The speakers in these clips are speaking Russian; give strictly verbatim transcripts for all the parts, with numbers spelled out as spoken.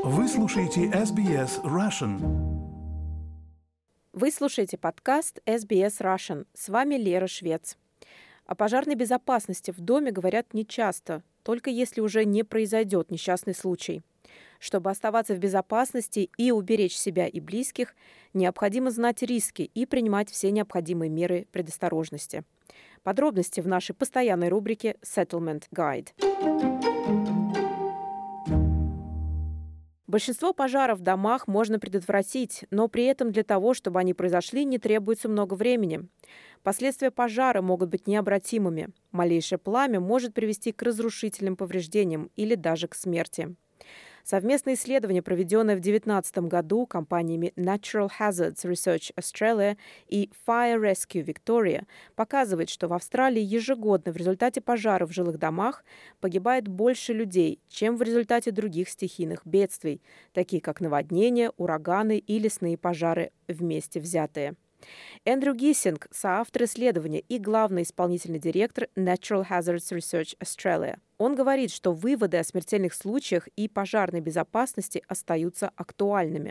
Вы слушаете эс би эс Russian. Вы слушаете подкаст эс би эс Russian. С вами Лера Швец. О пожарной безопасности в доме говорят нечасто, только если уже не произойдет несчастный случай. Чтобы оставаться в безопасности и уберечь себя и близких, необходимо знать риски и принимать все необходимые меры предосторожности. Подробности в нашей постоянной рубрике Settlement Guide. Большинство пожаров в домах можно предотвратить, но при этом для того, чтобы они произошли, не требуется много времени. Последствия пожара могут быть необратимыми. Малейшее пламя может привести к разрушительным повреждениям или даже к смерти. Совместное исследование, проведенное в две тысячи девятнадцатом году компаниями Natural Hazards Research Australia и Fire Rescue Victoria, показывает, что в Австралии ежегодно в результате пожаров в жилых домах погибает больше людей, чем в результате других стихийных бедствий, такие как наводнения, ураганы и лесные пожары вместе взятые. Эндрю Гиссинг, соавтор исследования и главный исполнительный директор Natural Hazards Research Australia. Он говорит, что выводы о смертельных случаях и пожарной безопасности остаются актуальными.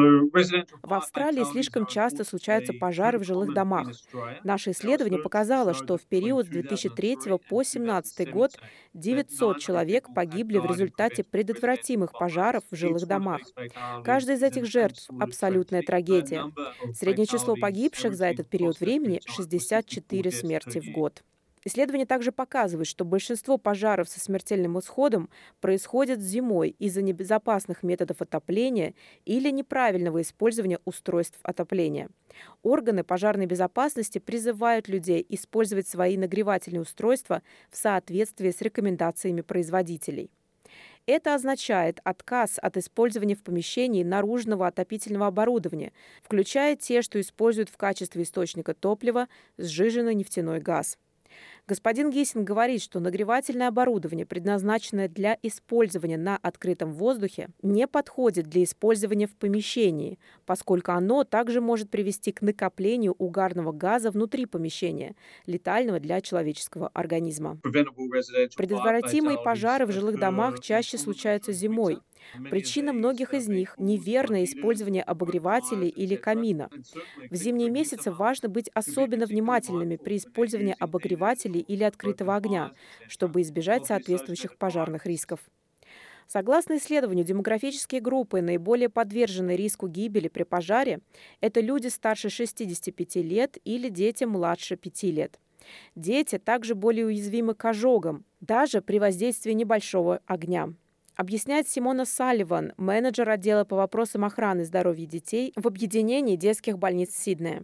В Австралии слишком часто случаются пожары в жилых домах. Наше исследование показало, что в период с две тысячи третьего по две тысячи семнадцатый год девятьсот человек погибли в результате предотвратимых пожаров в жилых домах. Каждая из этих жертв – абсолютная трагедия. Среднее число погибших за этот период времени – шестьдесят четыре смерти в год. Исследование также показывает, что большинство пожаров со смертельным исходом происходят зимой из-за небезопасных методов отопления или неправильного использования устройств отопления. Органы пожарной безопасности призывают людей использовать свои нагревательные устройства в соответствии с рекомендациями производителей. Это означает отказ от использования в помещении наружного отопительного оборудования, включая те, что используют в качестве источника топлива сжиженный нефтяной газ. Господин Гиссинг говорит, что нагревательное оборудование, предназначенное для использования на открытом воздухе, не подходит для использования в помещении, поскольку оно также может привести к накоплению угарного газа внутри помещения, летального для человеческого организма. Предотвратимые пожары в жилых домах чаще случаются зимой. Причина многих из них – неверное использование обогревателей или камина. В зимние месяцы важно быть особенно внимательными при использовании обогревателей или открытого огня, чтобы избежать соответствующих пожарных рисков. Согласно исследованию, демографические группы, наиболее подверженные риску гибели при пожаре, это люди старше шестидесяти пяти лет или дети младше пяти лет. Дети также более уязвимы к ожогам, даже при воздействии небольшого огня. Объясняет Симона Салливан, менеджер отдела по вопросам охраны здоровья детей в объединении детских больниц Сиднея.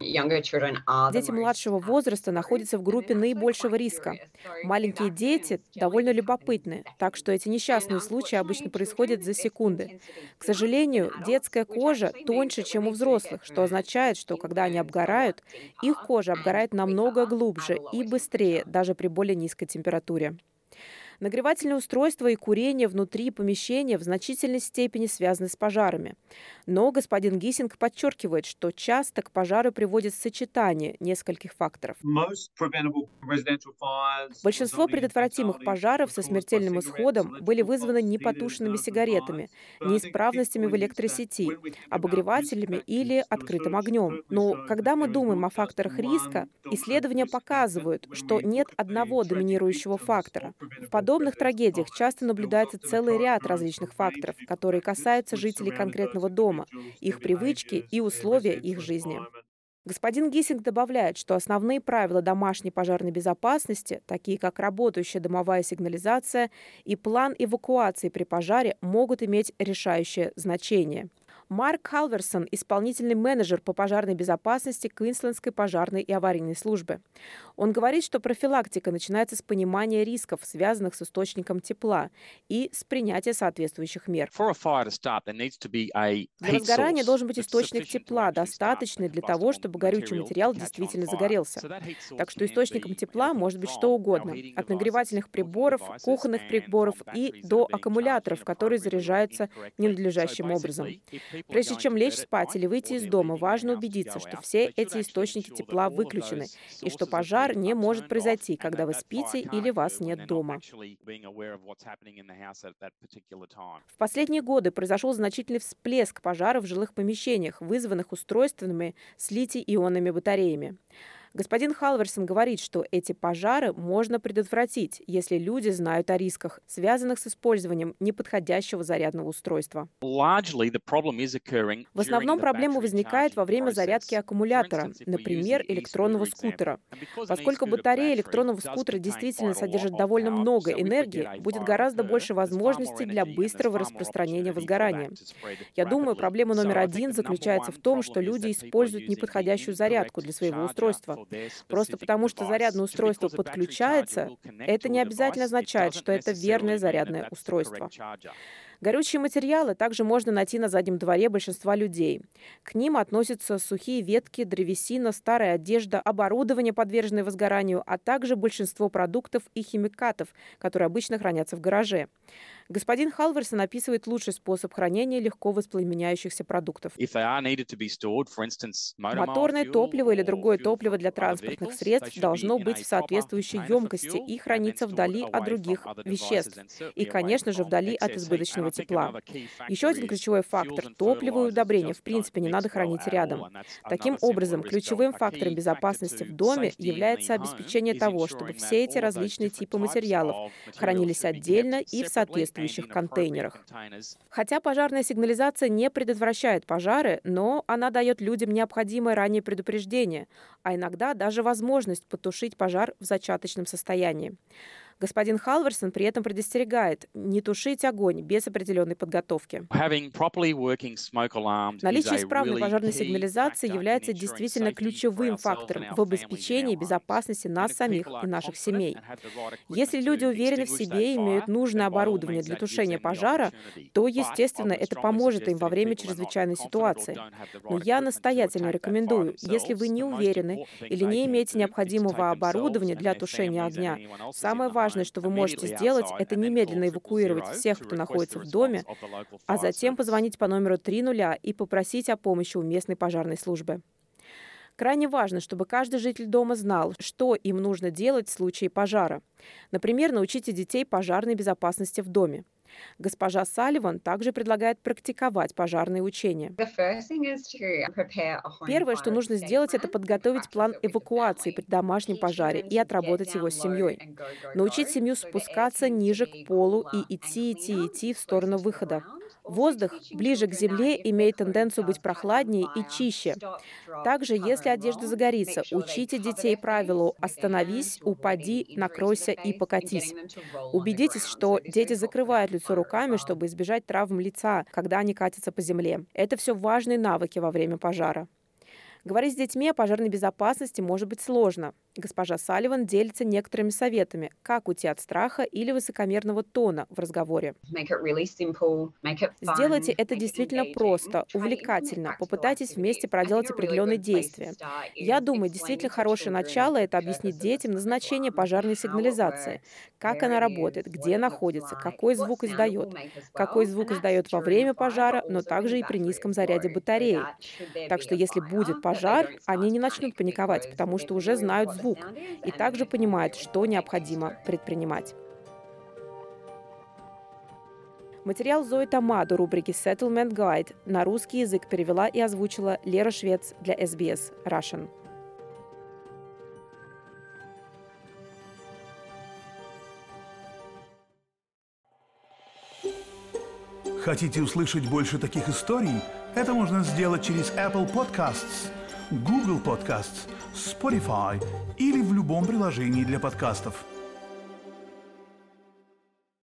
Дети младшего возраста находятся в группе наибольшего риска. Маленькие дети довольно любопытны, так что эти несчастные случаи обычно происходят за секунды. К сожалению, детская кожа тоньше, чем у взрослых, что означает, что когда они обгорают, их кожа обгорает намного глубже и быстрее, даже при более низкой температуре. Нагревательные устройства и курение внутри помещения в значительной степени связаны с пожарами. Но господин Гиссинг подчеркивает, что часто к пожару приводит сочетание нескольких факторов. Большинство предотвратимых пожаров со смертельным исходом были вызваны непотушенными сигаретами, неисправностями в электросети, обогревателями или открытым огнем. Но когда мы думаем о факторах риска, исследования показывают, что нет одного доминирующего фактора. В подобных трагедиях часто наблюдается целый ряд различных факторов, которые касаются жителей конкретного дома, их привычки и условия их жизни. Господин Гиссинг добавляет, что основные правила домашней пожарной безопасности, такие как работающая домовая сигнализация и план эвакуации при пожаре, могут иметь решающее значение. Марк Халверсон, исполнительный менеджер по пожарной безопасности Квинслендской пожарной и аварийной службы. Он говорит, что профилактика начинается с понимания рисков, связанных с источником тепла, и с принятия соответствующих мер. Для возгорания должен быть источник тепла, достаточный для того, чтобы горючий материал действительно загорелся. Так что источником тепла может быть что угодно, от нагревательных приборов, кухонных приборов и до аккумуляторов, которые заряжаются ненадлежащим образом. Прежде чем лечь спать или выйти из дома, важно убедиться, что все эти источники тепла выключены и что пожар не может произойти, когда вы спите или вас нет дома. В последние годы произошел значительный всплеск пожаров в жилых помещениях, вызванных устройствами с литий-ионными батареями. Господин Халверсон говорит, что эти пожары можно предотвратить, если люди знают о рисках, связанных с использованием неподходящего зарядного устройства. В основном проблема возникает во время зарядки аккумулятора, например, электронного скутера. Поскольку батарея электронного скутера действительно содержит довольно много энергии, будет гораздо больше возможностей для быстрого распространения возгорания. Я думаю, проблема номер один заключается в том, что люди используют неподходящую зарядку для своего устройства. Просто потому, что зарядное устройство подключается, это не обязательно означает, что это верное зарядное устройство. Горючие материалы также можно найти на заднем дворе большинства людей. К ним относятся сухие ветки, древесина, старая одежда, оборудование, подверженное возгоранию, а также большинство продуктов и химикатов, которые обычно хранятся в гараже. Господин Халверсон описывает лучший способ хранения легко воспламеняющихся продуктов. Моторное топливо или другое топливо для транспортных средств должно быть в соответствующей емкости и храниться вдали от других веществ. И, конечно же, вдали от избыточного тепла. Еще один ключевой фактор – топливо и удобрения в принципе не надо хранить рядом. Таким образом, ключевым фактором безопасности в доме является обеспечение того, чтобы все эти различные типы материалов хранились отдельно и в соответствующих контейнерах. Хотя пожарная сигнализация не предотвращает пожары, но она дает людям необходимое раннее предупреждение, а иногда даже возможность потушить пожар в зачаточном состоянии. Господин Халверсон при этом предостерегает не тушить огонь без определенной подготовки. Наличие исправной пожарной сигнализации является действительно ключевым фактором в обеспечении безопасности нас самих и наших семей. Если люди уверены в себе и имеют нужное оборудование для тушения пожара, то, естественно, это поможет им во время чрезвычайной ситуации. Но я настоятельно рекомендую, если вы не уверены или не имеете необходимого оборудования для тушения огня, самое важное, Важное, что вы можете сделать, это немедленно эвакуировать всех, кто находится в доме, а затем позвонить по номеру три ноль и попросить о помощи у местной пожарной службы. Крайне важно, чтобы каждый житель дома знал, что им нужно делать в случае пожара. Например, научите детей пожарной безопасности в доме. Госпожа Салливан также предлагает практиковать пожарные учения. Первое, что нужно сделать, это подготовить план эвакуации при домашнем пожаре и отработать его с семьей. Научить семью спускаться ниже к полу и идти, идти, идти в сторону выхода. Воздух ближе к земле имеет тенденцию быть прохладнее и чище. Также, если одежда загорится, учите детей правилу «остановись, упади, накройся и покатись». Убедитесь, что дети закрывают лицо руками, чтобы избежать травм лица, когда они катятся по земле. Это все важные навыки во время пожара. Говорить с детьми о пожарной безопасности может быть сложно. Госпожа Салливан делится некоторыми советами, как уйти от страха или высокомерного тона в разговоре. Сделайте это действительно просто, увлекательно. Попытайтесь вместе проделать определенные действия. Я думаю, действительно хорошее начало – это объяснить детям назначение пожарной сигнализации, как она работает, где находится, какой звук издает, какой звук издает во время пожара, но также и при низком заряде батареи. Так что если будет пожар, они не начнут паниковать, потому что уже знают звук и также понимают, что необходимо предпринимать. Материал Зои Тамадо рубрики Settlement Guide на русский язык перевела и озвучила Лера Швец для эс би эс Russian. Хотите услышать больше таких историй? Это можно сделать через Apple Podcasts, Google Podcasts, Spotify или в любом приложении для подкастов.